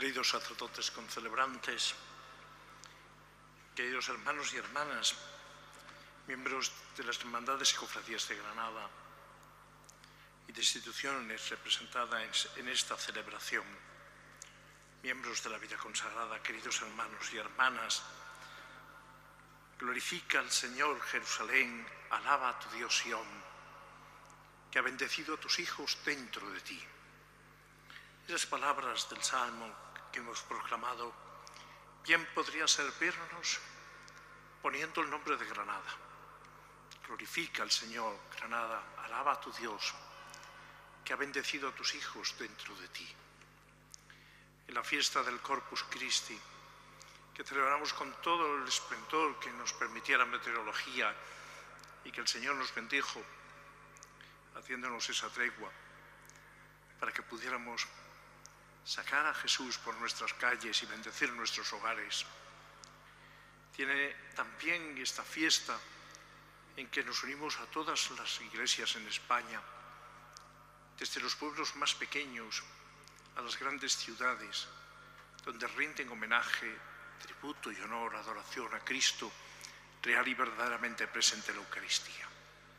queridos sacerdotes concelebrantes, queridos hermanos y hermanas, miembros de las hermandades y cofradías de Granada y de instituciones representadas en esta celebración, miembros de la vida consagrada, queridos hermanos y hermanas, glorifica al Señor Jerusalén, alaba a tu Dios Sión, que ha bendecido a tus hijos dentro de ti. Esas palabras del Salmo que hemos proclamado bien podría servirnos poniendo el nombre de Granada. Glorifica al Señor, Granada, alaba a tu Dios, que ha bendecido a tus hijos dentro de ti. En la fiesta del Corpus Christi, que celebramos con todo el esplendor que nos permitiera la meteorología y que el Señor nos bendijo, haciéndonos esa tregua, para que pudiéramos sacar a Jesús por nuestras calles y bendecir nuestros hogares. Tiene también esta fiesta en que nos unimos a todas las iglesias en España, desde los pueblos más pequeños a las grandes ciudades, donde rinden homenaje, tributo y honor, adoración a Cristo, real y verdaderamente presente en la Eucaristía.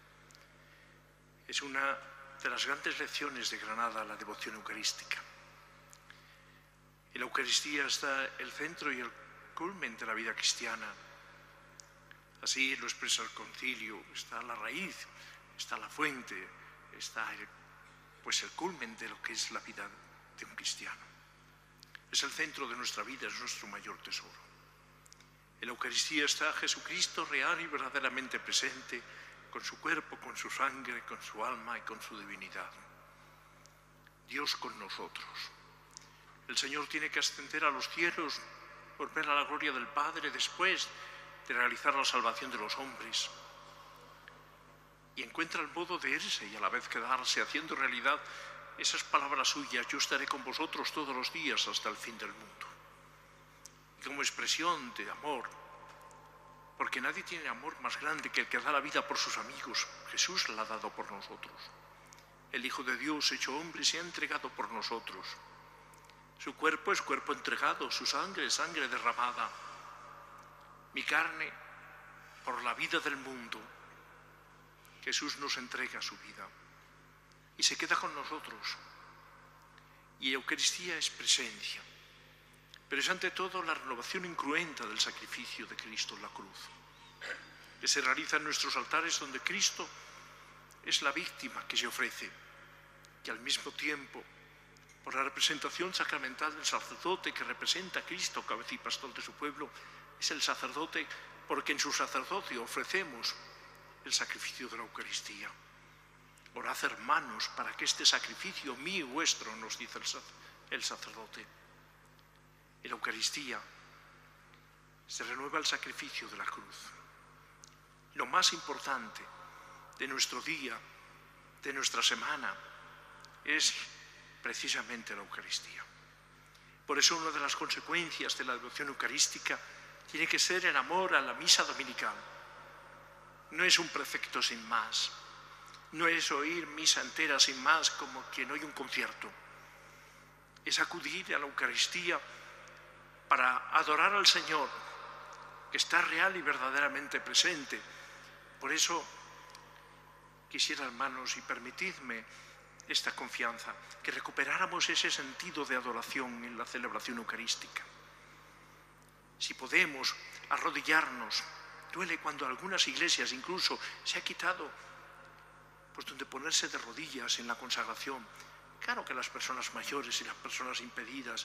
Es una de las grandes lecciones de Granada, la devoción eucarística. En la Eucaristía está el centro y el culmen de la vida cristiana. Así lo expresa el concilio, está la raíz, está la fuente, está el culmen de lo que es la vida de un cristiano. Es el centro de nuestra vida, es nuestro mayor tesoro. En la Eucaristía está Jesucristo real y verdaderamente presente, con su cuerpo, con su sangre, con su alma y con su divinidad. Dios con nosotros. El Señor tiene que ascender a los cielos, volver a la gloria del Padre después de realizar la salvación de los hombres. Y encuentra el modo de irse y a la vez quedarse, haciendo realidad esas palabras suyas: yo estaré con vosotros todos los días hasta el fin del mundo. Y como expresión de amor, porque nadie tiene amor más grande que el que da la vida por sus amigos. Jesús la ha dado por nosotros. El Hijo de Dios hecho hombre se ha entregado por nosotros. Su cuerpo es cuerpo entregado, su sangre es sangre derramada. Mi carne por la vida del mundo. Jesús nos entrega su vida y se queda con nosotros. Y Eucaristía es presencia, pero es ante todo la renovación incruenta del sacrificio de Cristo en la cruz, que se realiza en nuestros altares, donde Cristo es la víctima que se ofrece, que al mismo tiempo, por la representación sacramental del sacerdote que representa a Cristo, cabeza y pastor de su pueblo, es el sacerdote porque en su sacerdocio ofrecemos el sacrificio de la Eucaristía. Orad, hermanos, para que este sacrificio mío y vuestro, nos dice el sacerdote. En la Eucaristía se renueva el sacrificio de la cruz. Lo más importante de nuestro día, de nuestra semana, es precisamente la Eucaristía. Por eso una de las consecuencias de la devoción eucarística tiene que ser el amor a la misa dominical. No es un precepto sin más, no es oír misa entera sin más como quien oye un concierto. Es acudir a la Eucaristía para adorar al Señor, que está real y verdaderamente presente. Por eso quisiera, hermanos, y permitidme esta confianza, que recuperáramos ese sentido de adoración en la celebración eucarística. Si podemos arrodillarnos, duele cuando algunas iglesias incluso se ha quitado donde ponerse de rodillas en la consagración. Claro que las personas mayores y las personas impedidas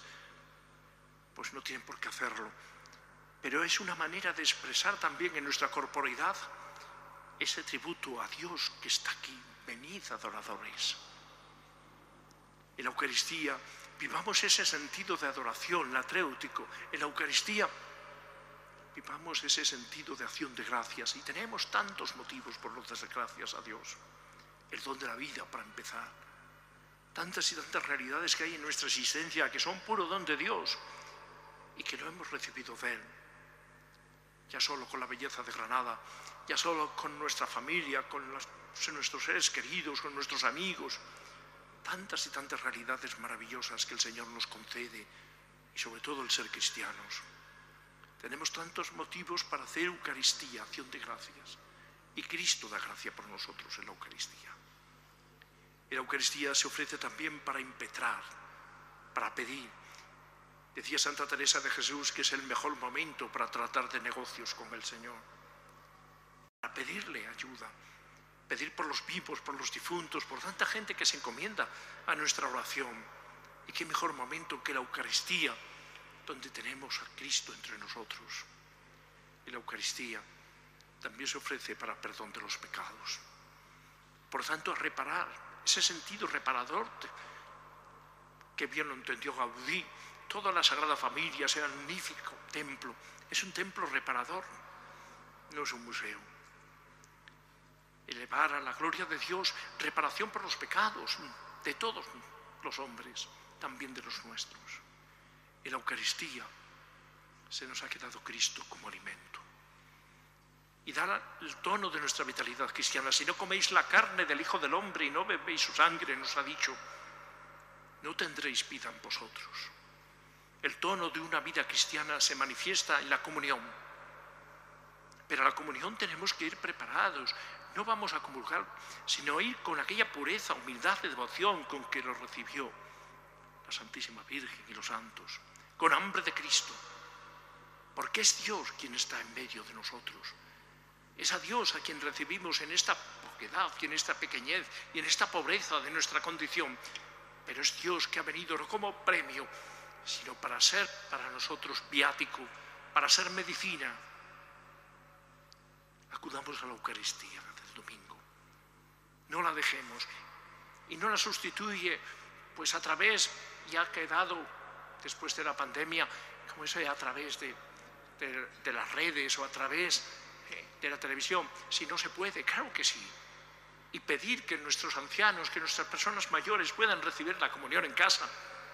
no tienen por qué hacerlo, pero es una manera de expresar también en nuestra corporeidad ese tributo a Dios que está aquí. Venid, adoradores. En la Eucaristía vivamos ese sentido de adoración latréutico. En la Eucaristía vivamos ese sentido de acción de gracias, y tenemos tantos motivos por los que dar gracias a Dios. El don de la vida, para empezar. Tantas y tantas realidades que hay en nuestra existencia que son puro don de Dios y que lo hemos recibido de Él. Ya solo con la belleza de Granada, ya solo con nuestra familia, con nuestros seres queridos, con nuestros amigos. Tantas y tantas realidades maravillosas que el Señor nos concede y sobre todo el ser cristianos. Tenemos tantos motivos para hacer Eucaristía, acción de gracias. Y Cristo da gracia por nosotros en la Eucaristía. Y la Eucaristía se ofrece también para impetrar, para pedir. Decía Santa Teresa de Jesús que es el mejor momento para tratar de negocios con el Señor. Para pedirle ayuda, pedir por los vivos, por los difuntos, por tanta gente que se encomienda a nuestra oración. Y qué mejor momento que la Eucaristía, donde tenemos a Cristo entre nosotros. Y la Eucaristía también se ofrece para perdón de los pecados. Por tanto, a reparar, ese sentido reparador que bien lo entendió Gaudí, toda la Sagrada Familia, ese magnífico templo, es un templo reparador, no es un museo. Elevar a la gloria de Dios, reparación por los pecados de todos los hombres, también de los nuestros. En la Eucaristía se nos ha quedado Cristo como alimento. Y da el tono de nuestra vitalidad cristiana. Si no coméis la carne del Hijo del Hombre y no bebéis su sangre, nos ha dicho, no tendréis vida en vosotros. El tono de una vida cristiana se manifiesta en la comunión. Pero a la comunión tenemos que ir preparados. No vamos a comulgar, sino ir con aquella pureza, humildad y devoción con que lo recibió la Santísima Virgen y los santos, con hambre de Cristo. Porque es Dios quien está en medio de nosotros. Es a Dios a quien recibimos en esta poquedad y en esta pequeñez y en esta pobreza de nuestra condición. Pero es Dios que ha venido no como premio, sino para ser para nosotros viático, para ser medicina. Acudamos a la Eucaristía del domingo. No la dejemos y no la sustituye, pues a través, ya ha quedado después de la pandemia, como eso a través de las redes o a través de la televisión. Si no se puede, claro que sí. Y pedir que nuestros ancianos, que nuestras personas mayores puedan recibir la comunión en casa.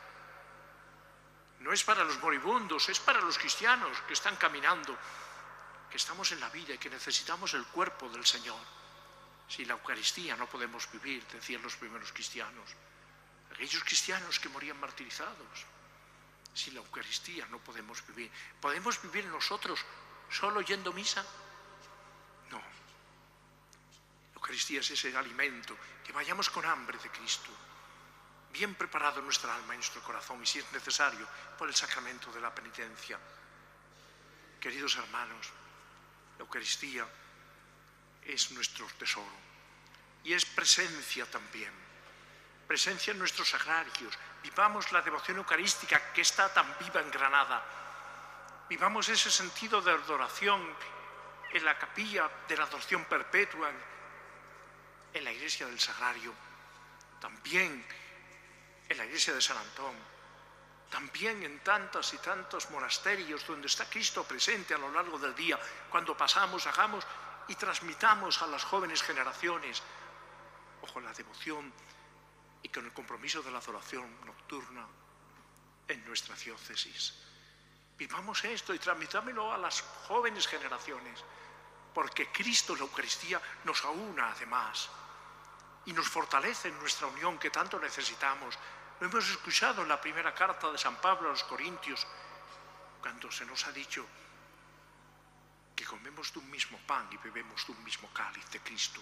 No es para los moribundos, es para los cristianos que están caminando, que estamos en la vida y que necesitamos el cuerpo del Señor. Sin la Eucaristía no podemos vivir, decían los primeros cristianos. Aquellos cristianos que morían martirizados. Sin la Eucaristía no podemos vivir. ¿Podemos vivir nosotros solo yendo a misa? No. La Eucaristía es ese alimento, que vayamos con hambre de Cristo, bien preparado nuestra alma y nuestro corazón, y si es necesario, por el sacramento de la penitencia. Queridos hermanos, la Eucaristía es nuestro tesoro y es presencia también, presencia en nuestros sagrarios. Vivamos la devoción eucarística que está tan viva en Granada. Vivamos ese sentido de adoración en la capilla de la adoración perpetua, en la iglesia del Sagrario, también en la iglesia de San Antón, también en tantos y tantos monasterios donde está Cristo presente a lo largo del día. Cuando pasamos, hagamos y transmitamos a las jóvenes generaciones, ojo, la devoción y con el compromiso de la adoración nocturna en nuestra diócesis. Vivamos esto y transmitámoslo a las jóvenes generaciones, porque Cristo, la Eucaristía, nos aúna además y nos fortalece en nuestra unión que tanto necesitamos. Lo hemos escuchado en la primera carta de San Pablo a los Corintios, cuando se nos ha dicho que comemos de un mismo pan y bebemos de un mismo cáliz de Cristo.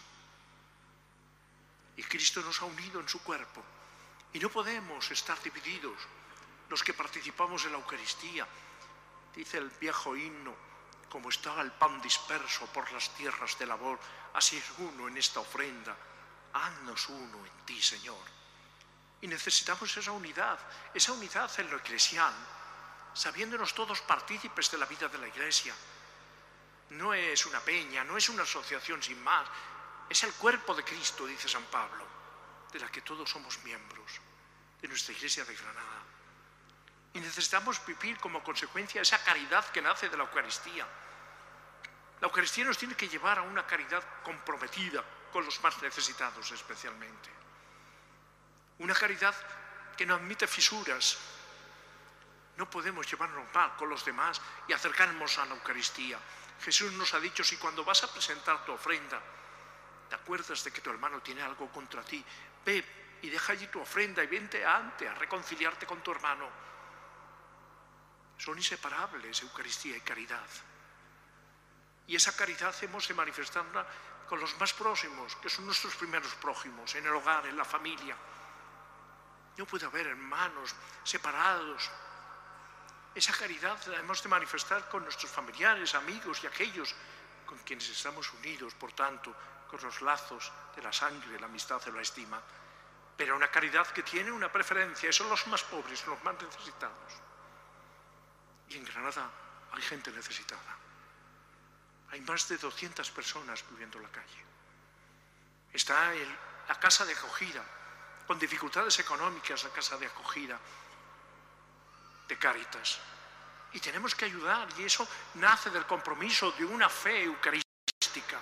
Y Cristo nos ha unido en su cuerpo y no podemos estar divididos los que participamos en la Eucaristía. Dice el viejo himno, como está el pan disperso por las tierras de labor, así es uno en esta ofrenda. Haznos uno en ti, Señor. Y necesitamos esa unidad en lo eclesial, sabiéndonos todos partícipes de la vida de la Iglesia. No es una peña, no es una asociación sin más, es el cuerpo de Cristo, dice San Pablo, de la que todos somos miembros, de nuestra Iglesia de Granada. Y necesitamos vivir como consecuencia esa caridad que nace de la Eucaristía. La Eucaristía nos tiene que llevar a una caridad comprometida con los más necesitados especialmente. Una caridad que no admite fisuras. No podemos llevarnos mal con los demás y acercarnos a la Eucaristía. Jesús nos ha dicho, si cuando vas a presentar tu ofrenda, te acuerdas de que tu hermano tiene algo contra ti, ve y deja allí tu ofrenda y vente antes a reconciliarte con tu hermano. Son inseparables Eucaristía y caridad. Y esa caridad hemos de manifestarla con los más próximos, que son nuestros primeros prójimos, en el hogar, en la familia. No puede haber hermanos separados. Esa caridad la hemos de manifestar con nuestros familiares, amigos y aquellos con quienes estamos unidos, por tanto, con los lazos de la sangre, la amistad o la estima. Pero una caridad que tiene una preferencia, son los más pobres, los más necesitados. Y en Granada hay gente necesitada. Hay más de 200 personas viviendo en la calle. Está la casa de acogida, con dificultades económicas, la casa de acogida de Cáritas. Y tenemos que ayudar, y eso nace del compromiso de una fe eucarística.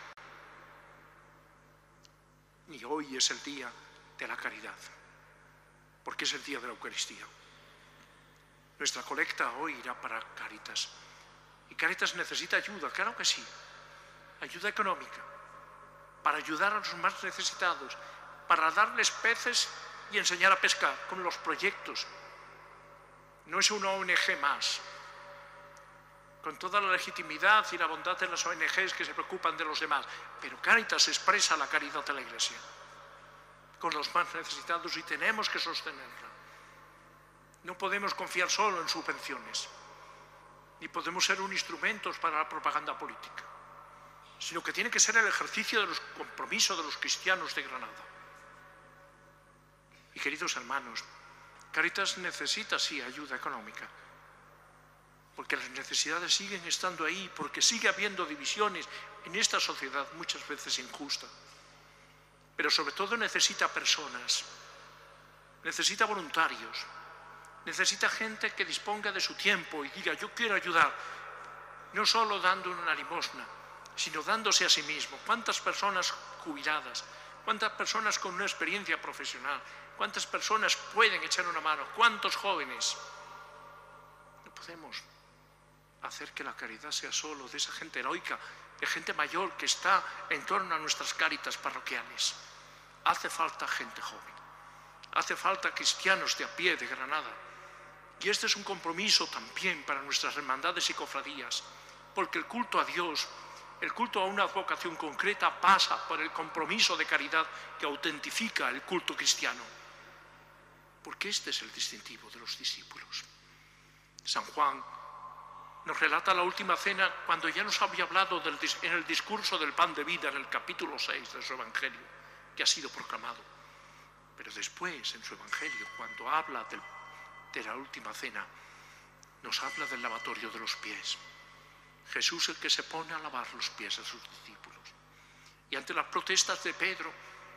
Y hoy es el día de la caridad, porque es el día de la Eucaristía. Nuestra colecta hoy irá para Cáritas. Y Cáritas necesita ayuda, claro que sí, ayuda económica, para ayudar a los más necesitados, para darles peces y enseñar a pescar con los proyectos. No es una ONG más, con toda la legitimidad y la bondad de las ONGs que se preocupan de los demás, pero Cáritas expresa la caridad de la Iglesia con los más necesitados y tenemos que sostenerla. No podemos confiar solo en subvenciones, ni podemos ser un instrumento para la propaganda política, sino que tiene que ser el ejercicio de los compromisos de los cristianos de Granada. Y queridos hermanos, Cáritas necesita sí ayuda económica, porque las necesidades siguen estando ahí, porque sigue habiendo divisiones en esta sociedad muchas veces injusta. Pero sobre todo necesita personas, necesita voluntarios, necesita gente que disponga de su tiempo y diga, yo quiero ayudar, no solo dando una limosna, sino dándose a sí mismo. ¿Cuántas personas jubiladas? ¿Cuántas personas con una experiencia profesional? ¿Cuántas personas pueden echar una mano? ¿Cuántos jóvenes? No podemos hacer que la caridad sea solo de esa gente heroica, de gente mayor que está en torno a nuestras Cáritas parroquiales. Hace falta gente joven, hace falta cristianos de a pie de Granada. Y este es un compromiso también para nuestras hermandades y cofradías, porque el culto a Dios, el culto a una vocación concreta pasa por el compromiso de caridad que autentifica el culto cristiano. Porque este es el distintivo de los discípulos. San Juan nos relata la última cena cuando ya nos había hablado en el discurso del pan de vida en el capítulo 6 de su Evangelio, que ha sido proclamado. Pero después, en su Evangelio, cuando habla de la última cena, nos habla del lavatorio de los pies. Jesús el que se pone a lavar los pies a sus discípulos. Y ante las protestas de Pedro,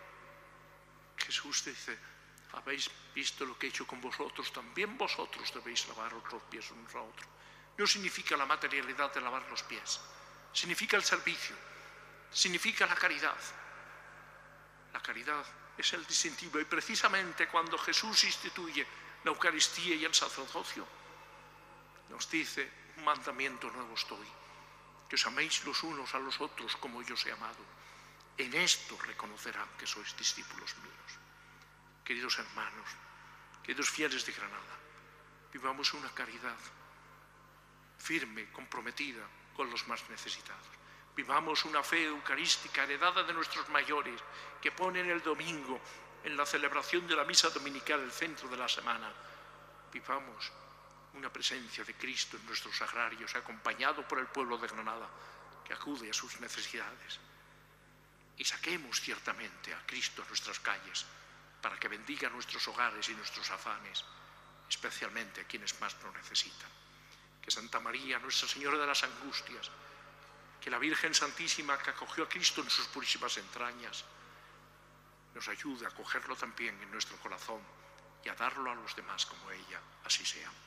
Jesús dice, habéis visto lo que he hecho con vosotros, también vosotros debéis lavar los pies unos a otros. No significa la materialidad de lavar los pies, significa el servicio, significa la caridad. La caridad es el distintivo y precisamente cuando Jesús instituye la Eucaristía y el sacerdocio, nos dice, un mandamiento nuevo os doy, que os améis los unos a los otros como yo os he amado. En esto reconocerán que sois discípulos míos. Queridos hermanos, queridos fieles de Granada, vivamos una caridad firme, comprometida con los más necesitados. Vivamos una fe eucarística heredada de nuestros mayores, que ponen el domingo en la celebración de la misa dominical el centro de la semana. Vivamos una presencia de Cristo en nuestros sagrarios, acompañado por el pueblo de Granada, que acude a sus necesidades. Y saquemos ciertamente a Cristo a nuestras calles, para que bendiga nuestros hogares y nuestros afanes, especialmente a quienes más lo necesitan. Que Santa María, Nuestra Señora de las Angustias, que la Virgen Santísima que acogió a Cristo en sus purísimas entrañas, nos ayude a acogerlo también en nuestro corazón y a darlo a los demás como ella, así sea.